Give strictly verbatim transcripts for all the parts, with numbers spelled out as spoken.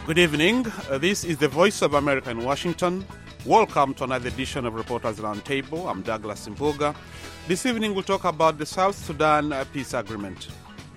Good evening. Uh, this is the Voice of America in Washington. Welcome to another edition of Reporters Roundtable. I'm Douglas Mboga. This evening we'll talk about the South Sudan uh, peace agreement.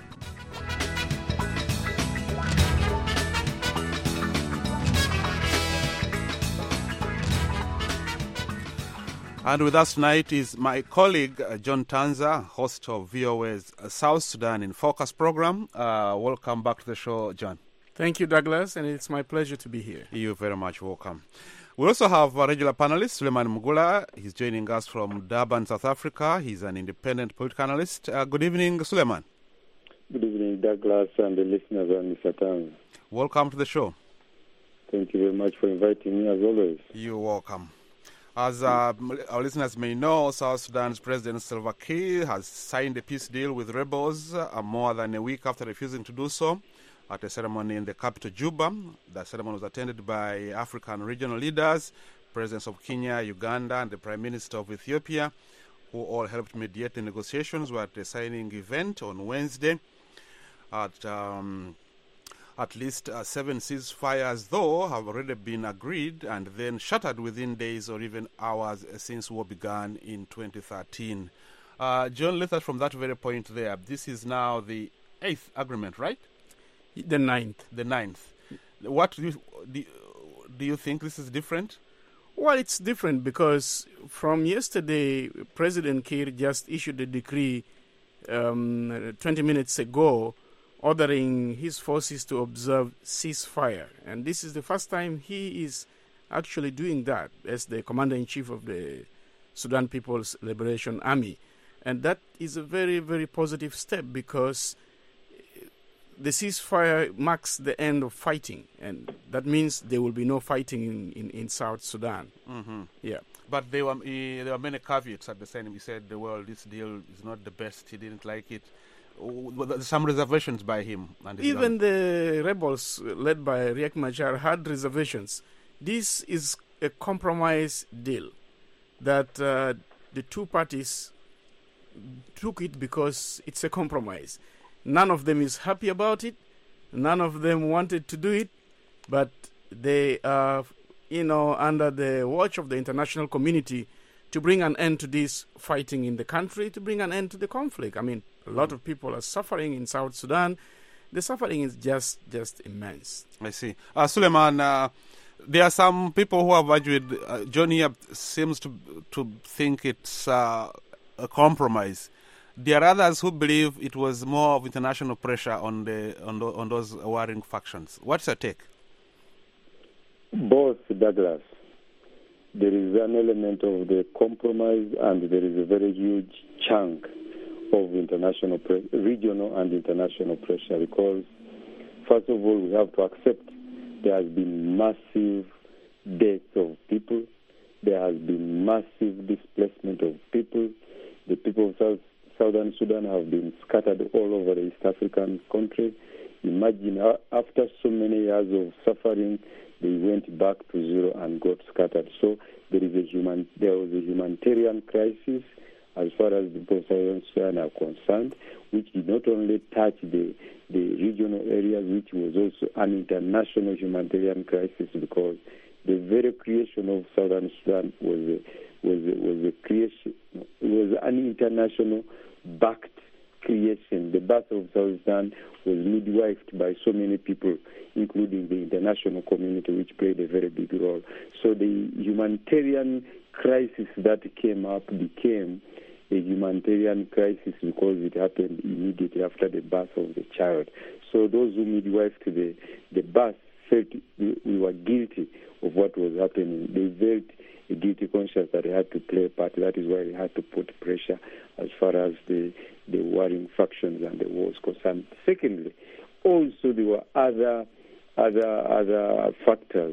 And with us tonight is my colleague, uh, John Tanza, host of V O A's uh, South Sudan in Focus program. Uh, welcome back to the show, John. Thank you, Douglas, and it's my pleasure to be here. You're very much welcome. We also have a regular panelist, Suleiman Mugula. He's joining us from Durban, South Africa. He's an independent political analyst. Uh, good evening, Suleiman. Good evening, Douglas, and the listeners and Mister Tan. Welcome to the show. Thank you very much for inviting me, as always. You're welcome. As uh, our listeners may know, South Sudan's President Salva Kiir has signed a peace deal with rebels uh, more than a week after refusing to do so at a ceremony in the capital, Juba. The ceremony was attended by African regional leaders, presidents of Kenya, Uganda, and the Prime Minister of Ethiopia, who all helped mediate the negotiations. Were at a signing event on Wednesday. At um, at least uh, seven ceasefires, though, have already been agreed and then shattered within days or even hours since war began in twenty thirteen. Uh, John, let us from that very point there. This is now the eighth agreement, right? The ninth. The ninth. What do you, do, do you think this is different? Well, it's different because from yesterday, President Kiir just issued a decree um, twenty minutes ago ordering his forces to observe ceasefire. And this is the first time he is actually doing that as the commander-in-chief of the Sudan People's Liberation Army. And that is a very, very positive step because the ceasefire marks the end of fighting, and that means there will be no fighting in, in, in South Sudan. Mm-hmm. Yeah. But there were, uh, there were many caveats at the time. He said, well, this deal is not the best. He didn't like it. Some reservations by him. And Even the rebels led by Riek Machar had reservations. This is a compromise deal that uh, the two parties took it because it's a compromise. None of them is happy about it. None of them wanted to do it, but they are, you know, under the watch of the international community to bring an end to this fighting in the country, to bring an end to the conflict. I mean, a lot of people are suffering in South Sudan. The suffering is just just immense. I see. Uh, Suleiman, uh, there are some people who have argued, uh, John here seems to to think it's uh, a compromise. There are others who believe it was more of international pressure on the on, the, on those warring factions. What's your take? Both, Douglas. There is an element of the compromise, and there is a very huge chunk of international, pre- regional and international pressure. Because, first of all, we have to accept there has been massive deaths of people. There has been massive displacement of people. The people of South Southern Sudan have been scattered all over the East African country. Imagine uh, after so many years of suffering, they went back to zero and got scattered. So there is a human, there was a humanitarian crisis as far as the people of Southern Sudan are concerned, which did not only touch the the regional areas, which was also an international humanitarian crisis because the very creation of Southern Sudan was a, was a, was a creation was an international backed creation. The birth of South Sudan was midwifed by so many people, including the international community, which played a very big role. So the humanitarian crisis that came up became a humanitarian crisis because it happened immediately after the birth of the child. So those who midwifed the, the birth felt we were guilty of what was happening. They felt a guilty conscience that they had to play a part. That is why they had to put pressure as far as the, the warring factions and the wars concerned. Secondly, also there were other other other factors.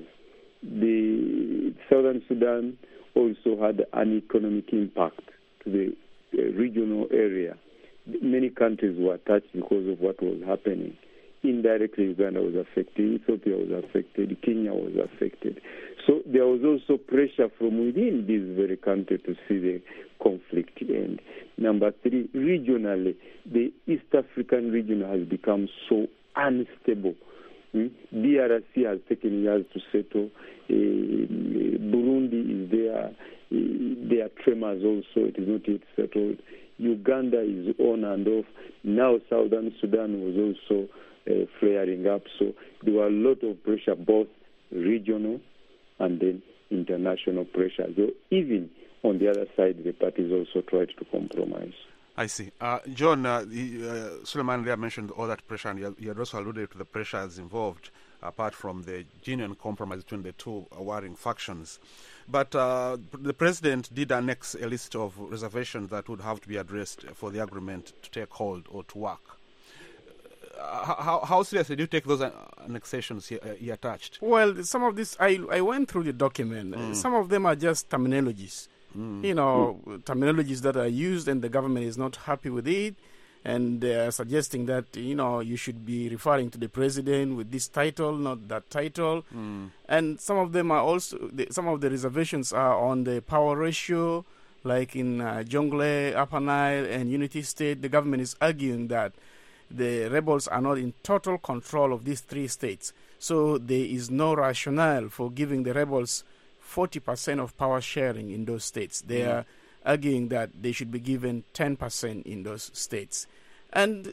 The Southern Sudan also had an economic impact to the uh, regional area. Many countries were touched because of what was happening. Indirectly, Uganda was affected, Ethiopia was affected, Kenya was affected. So there was also pressure from within this very country to see the conflict end. Number three, regionally, the East African region has become so unstable Mm? D R C has taken years to settle. Uh, Burundi is there. Uh, there are tremors also. It is not yet settled. Uganda is on and off. Now Southern Sudan was also uh, flaring up. So there were a lot of pressure, both regional and then international pressure. So even on the other side, the parties also tried to compromise. I see. Uh, John, uh, uh, Suleiman there mentioned all that pressure, and you had also alluded to the pressures involved, apart from the genuine compromise between the two warring factions. But uh, the president did annex a list of reservations that would have to be addressed for the agreement to take hold or to work. Uh, how, how seriously do you take those annexations he, uh, he attached? Well, some of this, I, I went through the document. Mm. Some of them are just terminologies. Mm. You know, mm. terminologies that are used, and the government is not happy with it, and they are suggesting that, you know, you should be referring to the president with this title, not that title. Mm. And some of them are also, the, some of the reservations are on the power ratio, like in uh, Jonglei, Upper Nile, and Unity State. The government is arguing that the rebels are not in total control of these three states. So there is no rationale for giving the rebels forty percent of power sharing in those states. They mm. are arguing that they should be given ten percent in those states. And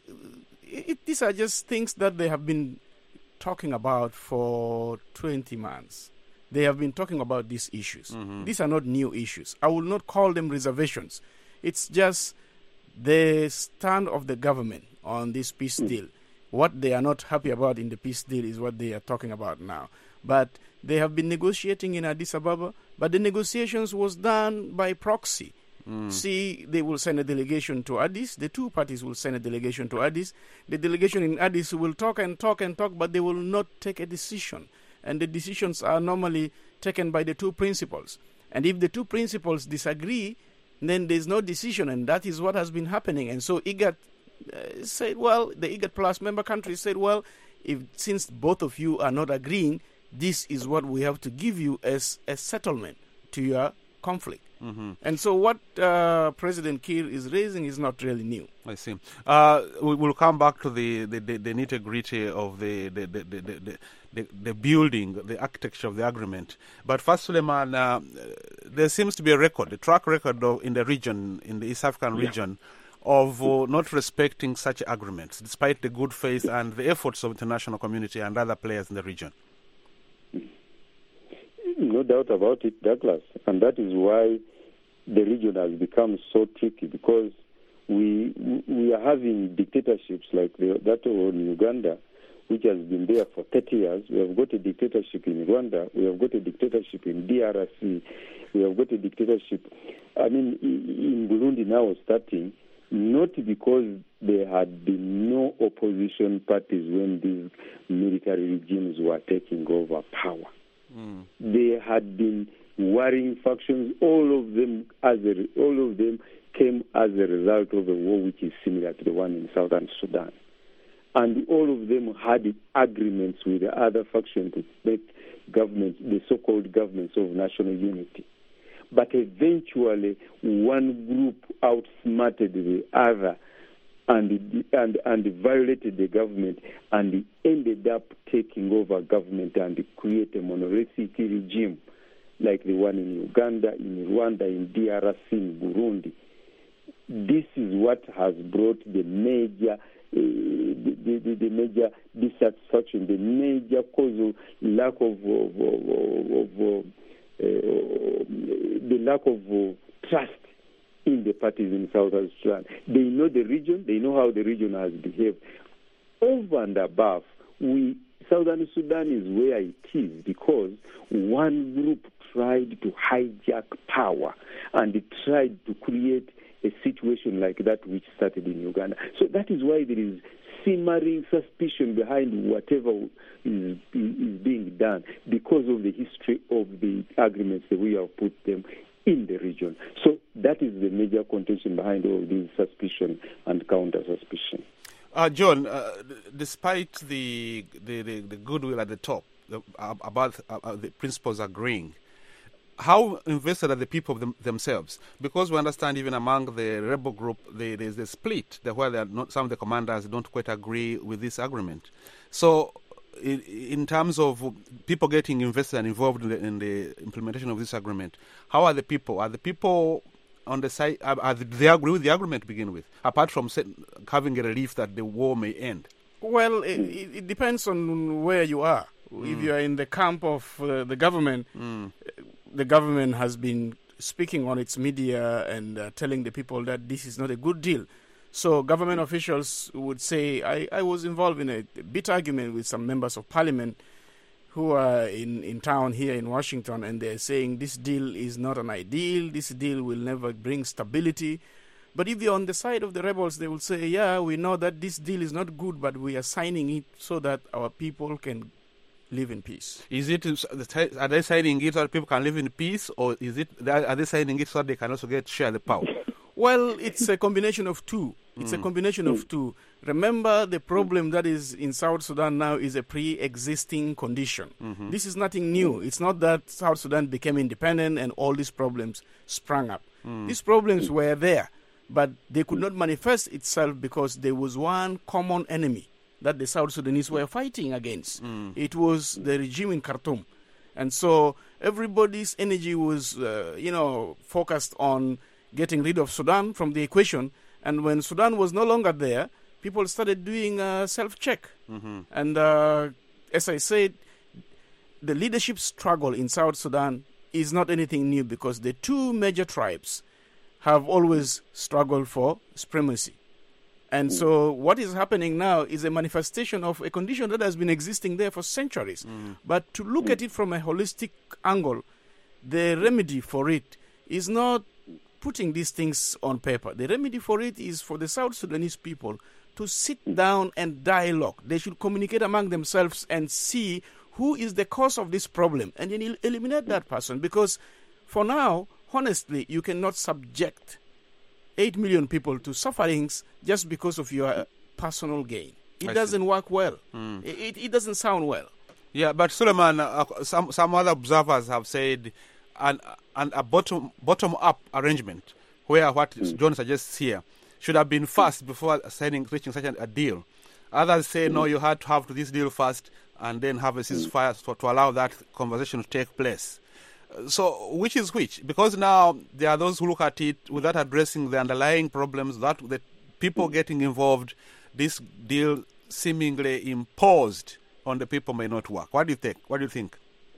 it, these are just things that they have been talking about for twenty months. They have been talking about these issues. Mm-hmm. These are not new issues. I will not call them reservations. It's just the stand of the government on this peace mm. deal. What they are not happy about in the peace deal is what they are talking about now. But they have been negotiating in Addis Ababa, but the negotiations was done by proxy. Mm. See, they will send a delegation to Addis. The two parties will send a delegation to Addis. The delegation in Addis will talk and talk and talk, but they will not take a decision. And the decisions are normally taken by the two principals. And if the two principals disagree, then there's no decision, and that is what has been happening. And so IGAD uh, said, well, the IGAD Plus member countries said, well, if since both of you are not agreeing, this is what we have to give you as a settlement to your conflict. Mm-hmm. And so what uh, President Kiir is raising is not really new. I see. Uh, we will come back to the, the, the, the nitty-gritty of the the, the, the, the, the the building, the architecture of the agreement. But first, Suleiman, uh, there seems to be a record, a track record of, in the region, in the East African yeah. region, of uh, not respecting such agreements, despite the good faith and the efforts of the international community and other players in the region. No doubt about it, Douglas. And that is why the region has become so tricky, because we we are having dictatorships like the, that in Uganda, which has been there for thirty years. We have got a dictatorship in Rwanda. We have got a dictatorship in D R C. We have got a dictatorship, I mean, in Burundi now starting, not because there had been no opposition parties when these military regimes were taking over power. Mm. There had been warring factions. All of them, as a, all of them, came as a result of a war which is similar to the one in Southern Sudan, and all of them had agreements with the other factions to make governments, the so-called governments of national unity. But eventually, one group outsmarted the other and and and violated the government, and ended up taking over government and create a monolithic regime like the one in Uganda, in Rwanda, in D R C, in Burundi. This is what has brought the major uh, the, the, the major dissatisfaction, the major cause of lack of, of, of, of uh, the lack of uh, trust in the parties in Southern Sudan. They know the region, they know how the region has behaved. Over and above, we Southern Sudan is where it is because one group tried to hijack power and it tried to create a situation like that which started in Uganda. So that is why there is simmering suspicion behind whatever is, is being done, because of the history of the agreements that we have put them in the region. So that is the major contention behind all these suspicion and counter-suspicion. Uh, John, uh, despite the, the, the, the goodwill at the top the, uh, about uh, the principals agreeing, how invested are the people them, themselves? Because we understand even among the rebel group, they, there's a split where they are not, some of the commanders don't quite agree with this agreement. So in, in terms of people getting invested and involved in the, in the implementation of this agreement, how are the people? Are the people on the side, are, are they agree with the agreement to begin with, apart from set, having a relief that the war may end? Well, it, it depends on where you are. Mm. If you are in the camp of uh, the government, mm. the government has been speaking on its media and uh, telling the people that this is not a good deal. So government officials would say, I, I was involved in a bit argument with some members of parliament who are in, in town here in Washington, and they're saying this deal is not an ideal, this deal will never bring stability. But if you're on the side of the rebels, they will say, yeah, we know that this deal is not good, but we are signing it so that our people can live in peace. Is it, are they signing it so that people can live in peace, or is it, are they signing it so that they can also get share the power? Well, it's a combination of two. It's mm. a combination of two. Remember, the problem that is in South Sudan now is a pre-existing condition. Mm-hmm. This is nothing new. It's not that South Sudan became independent and all these problems sprang up. Mm. These problems were there, but they could not manifest itself because there was one common enemy that the South Sudanese were fighting against. Mm. It was the regime in Khartoum. And so everybody's energy was, uh, you know, focused on getting rid of Sudan from the equation. And when Sudan was no longer there, people started doing a self-check. Mm-hmm. And uh, as I said, the leadership struggle in South Sudan is not anything new because the two major tribes have always struggled for supremacy. And so what is happening now is a manifestation of a condition that has been existing there for centuries. Mm. But to look at it from a holistic angle, the remedy for it is not putting these things on paper. The remedy for it is for the South Sudanese people to sit down and dialogue. They should communicate among themselves and see who is the cause of this problem and then eliminate that person. Because for now, honestly, you cannot subject eight million people to sufferings just because of your personal gain. It I doesn't see. work well. Mm. It, it doesn't sound well. Yeah, but Suleiman, uh, some some other observers have said an, an, a bottom, bottom-up arrangement where what mm. John suggests here should have been first before signing, reaching such a, a deal. Others say, mm. no, you had to have this deal first and then have a ceasefire mm. for, to allow that conversation to take place. So which is which? Because now there are those who look at it without addressing the underlying problems, that the people getting involved, this deal seemingly imposed on the people may not work. What do you think? What do you think?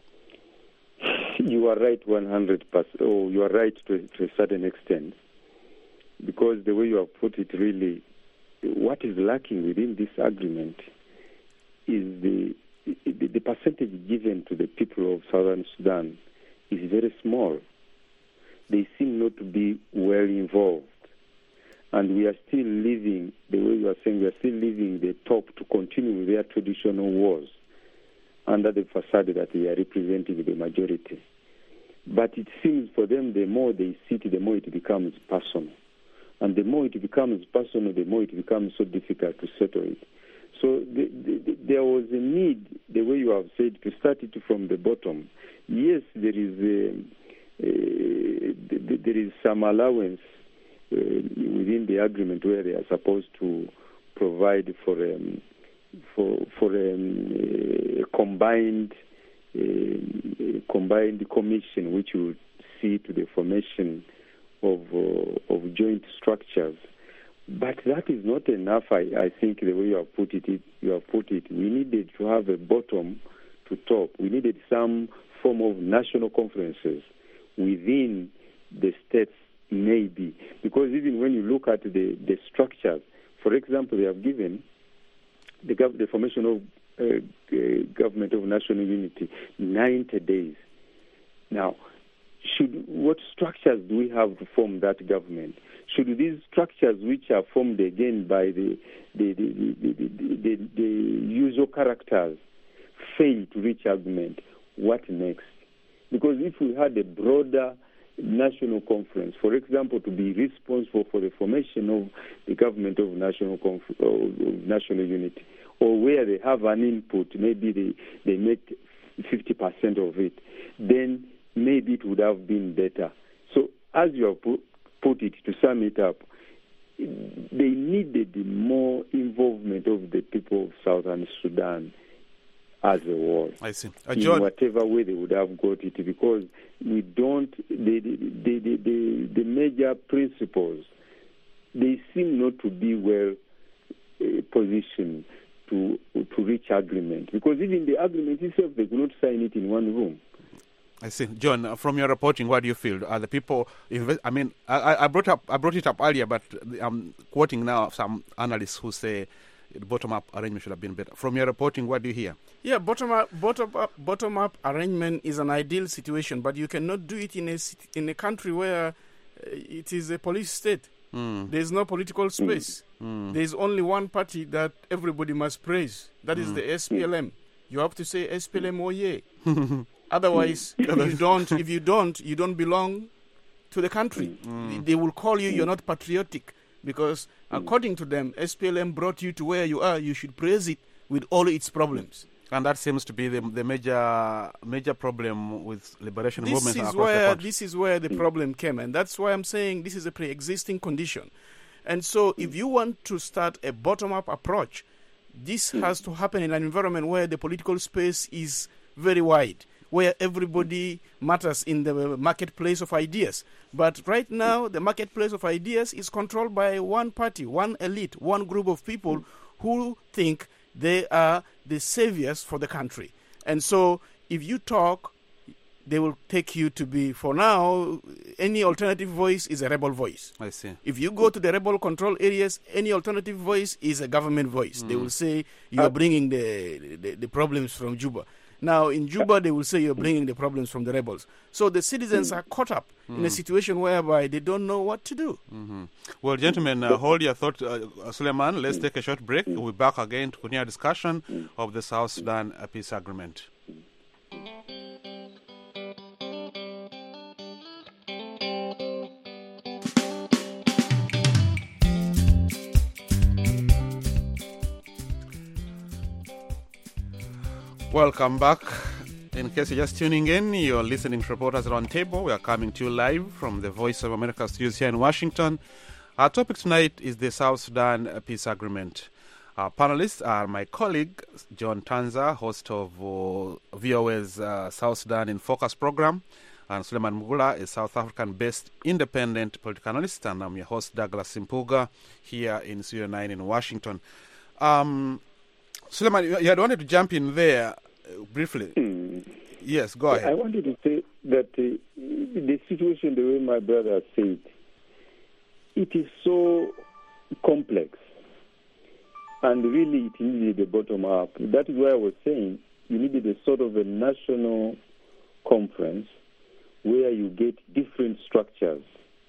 You are right one hundred percent. Oh, you are right to, to a certain extent. Because the way you have put it, really, what is lacking within this agreement is the the, the percentage given to the people of Southern Sudan is very small. They seem not to be well involved. And we are still living, the way you are saying, we are still living the top to continue with their traditional wars under the facade that they are representing the majority. But it seems for them, the more they sit, the more it becomes personal. And the more it becomes personal, the more it becomes so difficult to settle it. So the, the, the, there was a need, the way you have said, to start it from the bottom. Yes, there is a, a, there is some allowance uh, within the agreement where they are supposed to provide for um, for for um, a combined a combined commission, which will see to the formation of uh, of joint structures. But that is not enough. I, I think the way you have put it, it, you have put it, we needed to have a bottom to top. We needed some form of national conferences within the states, maybe. Because even when you look at the, the structures, for example, they have given the, gov- the formation of uh, uh, Government of National Unity ninety days. Now, should what structures do we have to form that government? Should these structures, which are formed again by the the, the, the, the, the, the usual characters, fail to reach agreement, what next? Because if we had a broader national conference, for example, to be responsible for the formation of the Government of National Conf- of National Unity, or where they have an input, maybe they, they make fifty percent of it, then maybe it would have been better. So as you have put, put it, to sum it up, they needed more involvement of the people of Southern Sudan as a wall. I see. Uh, in John, whatever way they would have got it, because we don't, the, the, the, the, the, the major principles, they seem not to be well uh, positioned to to reach agreement, because even the agreement itself, they could not sign it in one room. I see. John, uh, from your reporting, what do you feel? Are the people, inve- I mean, I, I brought up, I brought it up earlier, but I'm quoting now some analysts who say the bottom-up arrangement should have been better. From your reporting, what do you hear? Yeah, bottom-up, bottom-up, bottom-up arrangement is an ideal situation, but you cannot do it in a in a country where uh, it is a police state. Mm. There is no political space. Mm. There is only one party that everybody must praise. That mm. is the S P L M. You have to say S P L M, oh yeah. Otherwise, if you don't, if you don't, you don't belong to the country. Mm. They will call you, you're not patriotic, because according to them, S P L M brought you to where you are. You should praise it with all its problems. And that seems to be the, the major major problem with liberation this movements is across where, the country. This is where the problem came, and that's why I'm saying this is a pre-existing condition. And so if you want to start a bottom-up approach, this has to happen in an environment where the political space is very wide, where everybody matters in the marketplace of ideas. But right now, the marketplace of ideas is controlled by one party, one elite, one group of people who think they are the saviors for the country. And so if you talk, they will take you to be, for now, any alternative voice is a rebel voice. I see. If you go to the rebel control areas, any alternative voice is a government voice. Mm. They will say you are bringing the, the, the problems from Juba. Now, in Juba, they will say you're bringing the problems from the rebels. So the citizens are caught up mm. in a situation whereby they don't know what to do. Mm-hmm. Well, gentlemen, uh, hold your thought, uh, Suleiman. Let's take a short break. We'll be back again to continue our discussion of the South Sudan peace agreement. Welcome back. In case you're just tuning in, you're listening to Reporters Roundtable. We are coming to you live from the Voice of America studios here in Washington. Our topic tonight is the South Sudan peace agreement. Our panelists are my colleague, John Tanza, host of uh, V O A's uh, South Sudan in Focus program, and Suleiman Mugula, a South African-based independent political analyst, and I'm your host, Douglas Simpuga, here in Studio nine in Washington. Um, Suleiman, you had wanted to jump in there uh, briefly. Mm. Yes, go ahead. I wanted to say that uh, the situation, the way my brother said, it is so complex, and really it needed a bottom up. That is why I was saying you needed a sort of a national conference where you get different structures.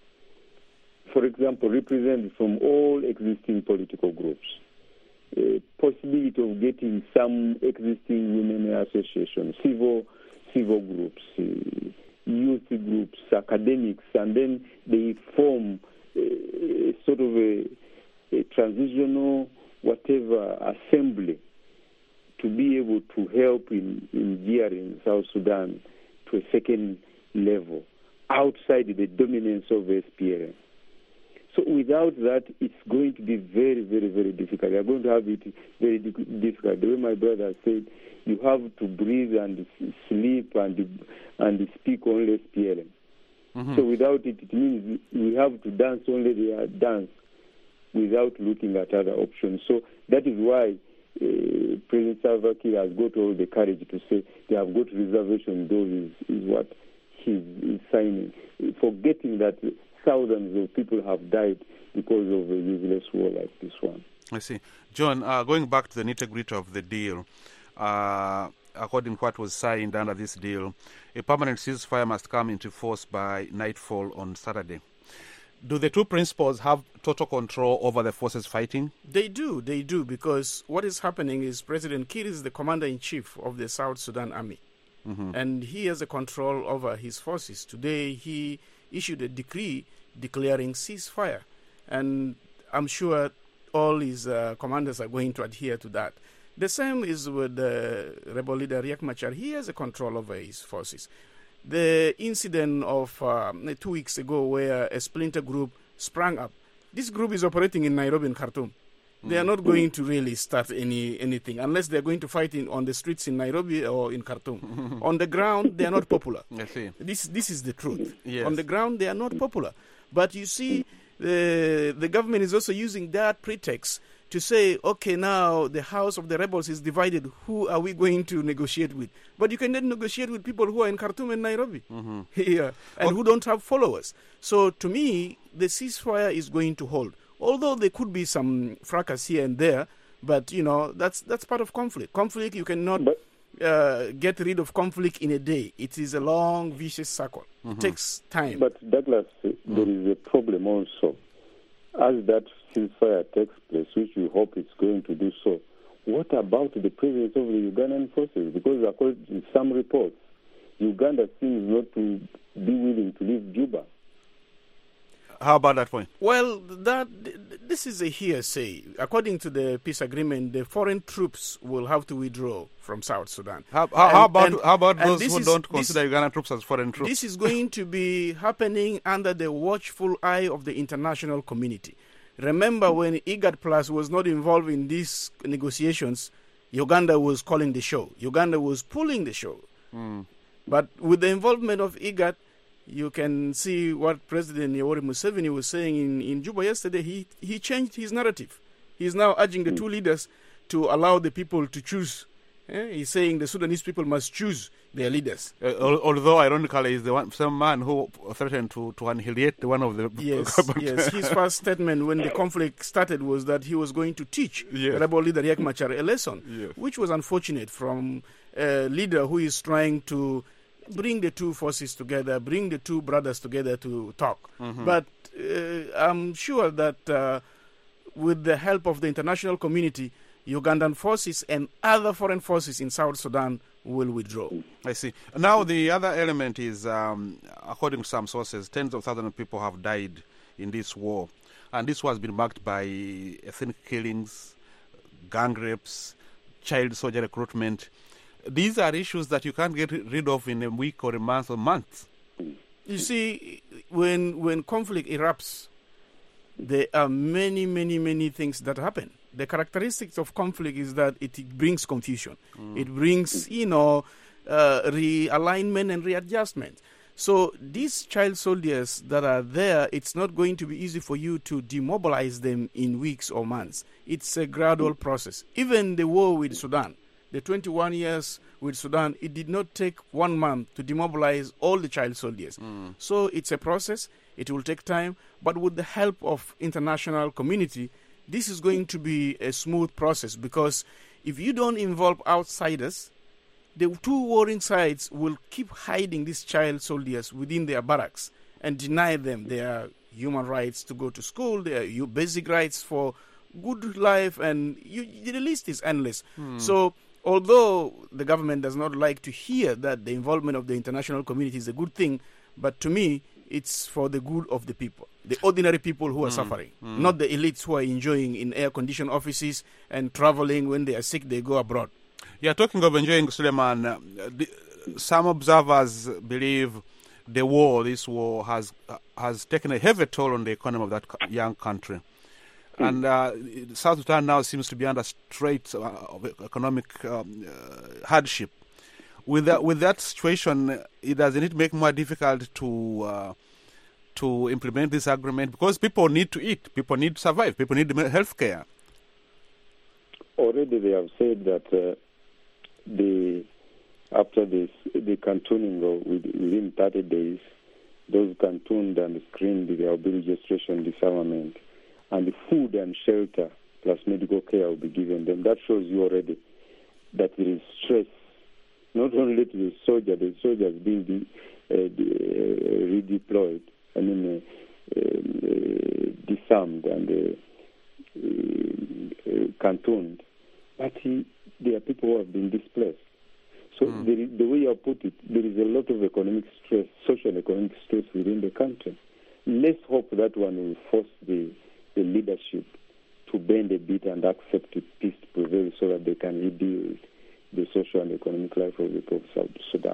For example, represented from all existing political groups. Uh, possibility of getting some existing women associations, civil civil groups, uh, youth groups, academics, and then they form uh, a sort of a, a transitional whatever assembly to be able to help in, in gearing South Sudan to a second level outside the dominance of S P L M. So without that, it's going to be very, very, very difficult. You're going to have it very difficult. The way my brother said, you have to breathe and sleep and and speak only S P L M. Mm-hmm. So without it, it means we have to dance only the dance without looking at other options. So that is why uh, President Salva Kiir has got all the courage to say they have got reservation. Those is, is what he's, he's signing, forgetting that thousands of people have died because of a useless war like this one. I see. John, uh, going back to the nitty-gritty of the deal, uh, according to what was signed under this deal, a permanent ceasefire must come into force by nightfall on Saturday. Do the two principals have total control over the forces fighting? They do, they do, because what is happening is President Kiir is the commander-in-chief of the South Sudan Army, mm-hmm. and he has a control over his forces. Today, he issued a decree declaring ceasefire, and I'm sure all his uh, commanders are going to adhere to that. The same is with the uh, rebel leader Riek Machar. He has a control over his forces. The incident of uh, two weeks ago where a splinter group sprang up, this group is operating in Nairobi and Khartoum. they are not going to really start any anything unless they're going to fight in, on the streets in Nairobi or in Khartoum. On the ground, they are not popular. I see. This this is the truth. Yes. On the ground, they are not popular. But you see, the the government is also using that pretext to say, okay, now the house of the rebels is divided. Who are we going to negotiate with? But you cannot negotiate with people who are in Khartoum and Nairobi, mm-hmm. yeah, and okay. who don't have followers. So to me, the ceasefire is going to hold. Although there could be some fracas here and there, but you know that's that's part of conflict. Conflict, you cannot but, uh, get rid of conflict in a day. It is a long, vicious circle. Mm-hmm. It takes time. But Douglas, mm-hmm. there is a problem also. As that ceasefire takes place, which we hope it's going to do so, what about the presence of the Ugandan forces? Because according to some reports, Uganda seems not to be willing to leave Juba. How about that point? Well, that this is a hearsay. According to the peace agreement, the foreign troops will have to withdraw from South Sudan. How, how, and, how about and, how about those who is, don't consider this, Ugandan troops as foreign troops? This is going to be happening under the watchful eye of the international community. Remember, when IGAD Plus was not involved in these negotiations, Uganda was calling the show. Uganda was pulling the show. Mm. But with the involvement of IGAD, you can see what President Yoweri Museveni was saying in, in Juba yesterday. He he changed his narrative. He's now urging the two leaders to allow the people to choose. Eh? He's saying the Sudanese people must choose their leaders. Uh, although, ironically, he's the one, some man who threatened to, to annihilate one of the... Yes, yes. His first statement when the conflict started was that he was going to teach yes. the rebel leader Riek Machar a lesson, yes. which was unfortunate from a leader who is trying to bring the two forces together, bring the two brothers together to talk. Mm-hmm. But uh, I'm sure that uh, with the help of the international community, Ugandan forces and other foreign forces in South Sudan will withdraw. I see. Now the other element is, um, according to some sources, tens of thousands of people have died in this war. And this war has been marked by ethnic killings, gang rapes, child soldier recruitment. These are issues that you can't get rid of in a week or a month or months. You see, when when conflict erupts, there are many, many, many things that happen. The characteristics of conflict is that it brings confusion. Mm. It brings, you know, uh, realignment and readjustment. So these child soldiers that are there, it's not going to be easy for you to demobilize them in weeks or months. It's a gradual process. Even the war with Sudan, the twenty-one years with Sudan, it did not take one month to demobilize all the child soldiers. Mm. So it's a process. It will take time. But with the help of international community, this is going to be a smooth process, because if you don't involve outsiders, the two warring sides will keep hiding these child soldiers within their barracks and deny them their human rights to go to school, their basic rights for good life, and you, the list is endless. Hmm. So although the government does not like to hear that the involvement of the international community is a good thing, but to me, it's for the good of the people, the ordinary people who are mm, suffering, mm. not the elites who are enjoying in air-conditioned offices and traveling. When they are sick, they go abroad. Yeah, talking of enjoying, Suleiman, uh, the, some observers believe the war, this war, has uh, has taken a heavy toll on the economy of that young country. Mm. And uh, South Sudan now seems to be under straight uh, of economic um, uh, hardship. With that, with that situation, it doesn't it make more difficult to uh, to implement this agreement, because people need to eat, people need to survive, people need health care. Already, they have said that uh, the after this the cantooning of within thirty days, those cantoned and screened, there will be registration, disarmament, and the food and shelter plus medical care will be given them. That shows you already that there is stress. Not only to the soldier, the soldiers being de, uh, de, uh, redeployed, I mean, uh, uh, disarmed and uh, uh, uh, cantoned, but he, there are people who have been displaced. So mm. there is, the way you put it, there is a lot of economic stress, social and economic stress within the country. Let's hope that one will force the, the leadership to bend a bit and accept peace to prevail, so that they can rebuild the social and economic life of the people of South Sudan.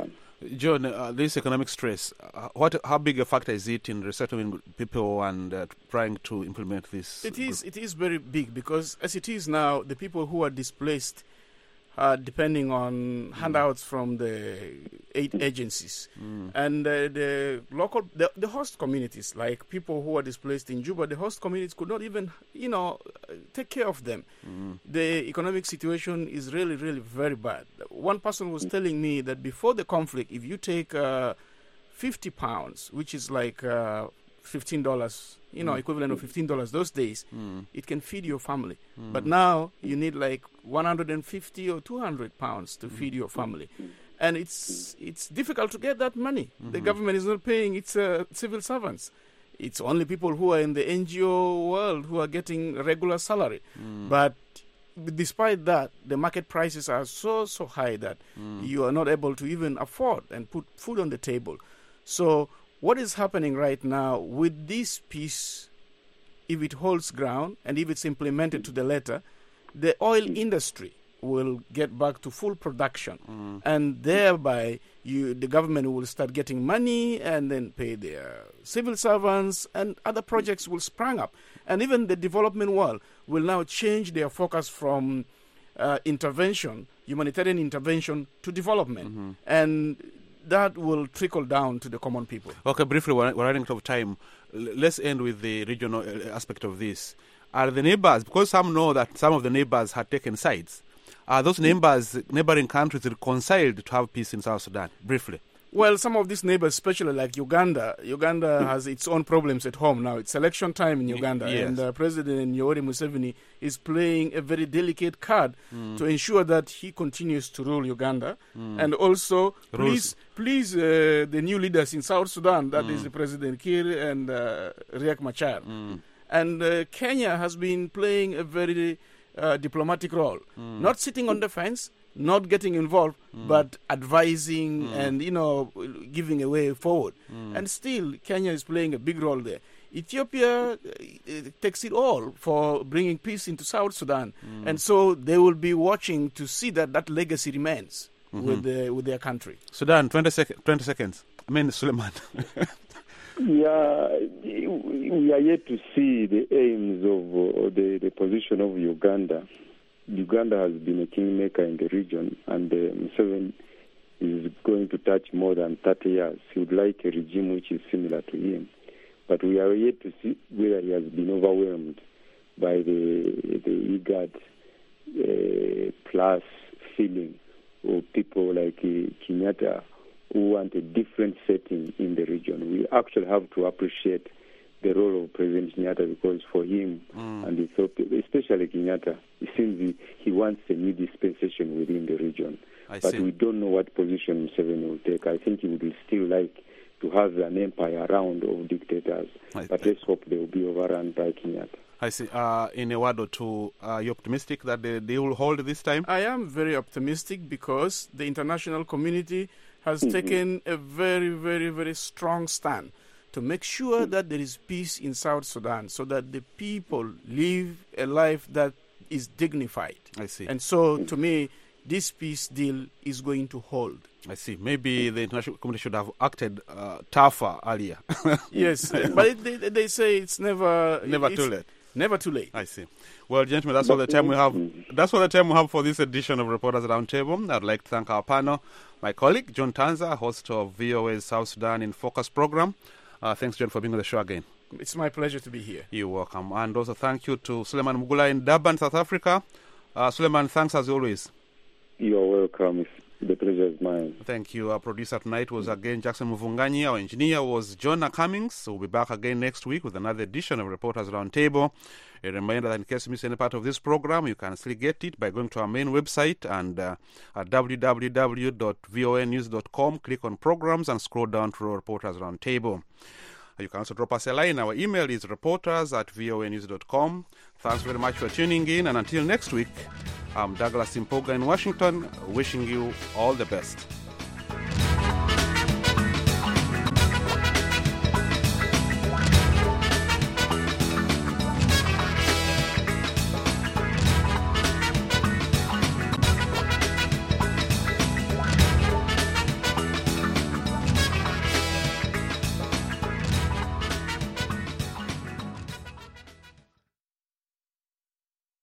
John, uh, this economic stress, uh, what, how big a factor is it in resettling people and uh, trying to implement this? It is, it is very big because as it is now, the people who are displaced are depending on mm. handouts from the aid agencies. Mm. And uh, the local, the, the host communities, like people who are displaced in Juba, the host communities could not even, you know, take care of them. Mm. The economic situation is really, really very bad. One person was telling me that before the conflict, if you take uh, fifty pounds, which is like uh, fifteen dollars, you know, mm. equivalent of fifteen dollars those days, mm. it can feed your family. Mm. But now you need like one hundred fifty or two hundred pounds to mm. feed your family. And it's it's difficult to get that money. Mm-hmm. The government is not paying its uh, civil servants. It's only people who are in the N G O world who are getting regular salary. Mm. But despite that, the market prices are so, so high that mm. you are not able to even afford and put food on the table. So what is happening right now with this peace, if it holds ground and if it's implemented to the letter, the oil industry will get back to full production. Mm. And thereby, you, the government will start getting money and then pay their civil servants, and other projects will sprang up. And even the development world will now change their focus from uh, intervention, humanitarian intervention, to development. Mm-hmm. And that will trickle down to the common people. Okay, briefly, we're, we're running out of time. L- let's end with the regional aspect of this. Are the neighbors, because some know that some of the neighbors had taken sides, are those neighbors, neighboring countries reconciled to have peace in South Sudan? Briefly. Well, some of these neighbors, especially like Uganda, Uganda mm. has its own problems at home now. It's election time in Uganda, yes. and uh, President Yoweri Museveni is playing a very delicate card mm. to ensure that he continues to rule Uganda, mm. and also please, please uh, the new leaders in South Sudan, that mm. is the President Kiir and uh, Riek Machar. Mm. And uh, Kenya has been playing a very uh, diplomatic role, mm. not sitting on the fence, not getting involved, mm. but advising mm. and, you know, giving a way forward. Mm. And still, Kenya is playing a big role there. Ethiopia uh, takes it all for bringing peace into South Sudan. Mm. And so they will be watching to see that that legacy remains mm-hmm. with, the, with their country. Sudan, twenty, sec- twenty seconds. I mean, Suleiman. Yeah, we are yet to see the aims of uh, the, the position of Uganda. Uganda has been a kingmaker in the region, and uh, Museveni is going to touch more than thirty years. He would like a regime which is similar to him. But we are yet to see whether he has been overwhelmed by the, the IGAD uh, plus feeling of people like uh, Kenyatta, who want a different setting in the region. We actually have to appreciate the role of President Kenyatta, because for him mm. and Ethiopia, especially Kenyatta, it seems he, he wants a new dispensation within the region. I but see. we don't know what position Museveni will take. I think he would still like to have an empire around of dictators, I but let's hope they will be overrun by Kenyatta. I see. Uh, in a word or two, are you optimistic that they, they will hold this time? I am very optimistic because the international community has mm-hmm. taken a very, very, very strong stand to make sure mm-hmm. that there is peace in South Sudan, so that the people live a life that is dignified. I see. And so, to me, this peace deal is going to hold. I see. Maybe the international community should have acted uh, tougher earlier. Yes, but it, they, they say it's never... Never it's too late. Never too late. I see. Well, gentlemen, that's all the time we have. That's all the time we have for this edition of Reporters Roundtable. I'd like to thank our panel, my colleague, John Tanza, host of V O A's South Sudan in Focus program. Uh, thanks, John, for being on the show again. It's my pleasure to be here. You're welcome. And also thank you to Suleiman Mugula in Durban, South Africa. Uh, Suleiman, thanks as always. You're welcome. The pleasure is mine. Thank you. Our producer tonight was again Jackson Muvunganyi. Our engineer was Jonah Cummings. So we'll be back again next week with another edition of Reporters Roundtable. A reminder that in case you miss any part of this program, you can still get it by going to our main website and uh, at w w w dot voa news dot com. Click on programs and scroll down to Reporters Roundtable. You can also drop us a line. Our email is reporters at voa news dot com. Thanks very much for tuning in. And until next week, I'm Douglas Impoga in Washington, wishing you all the best.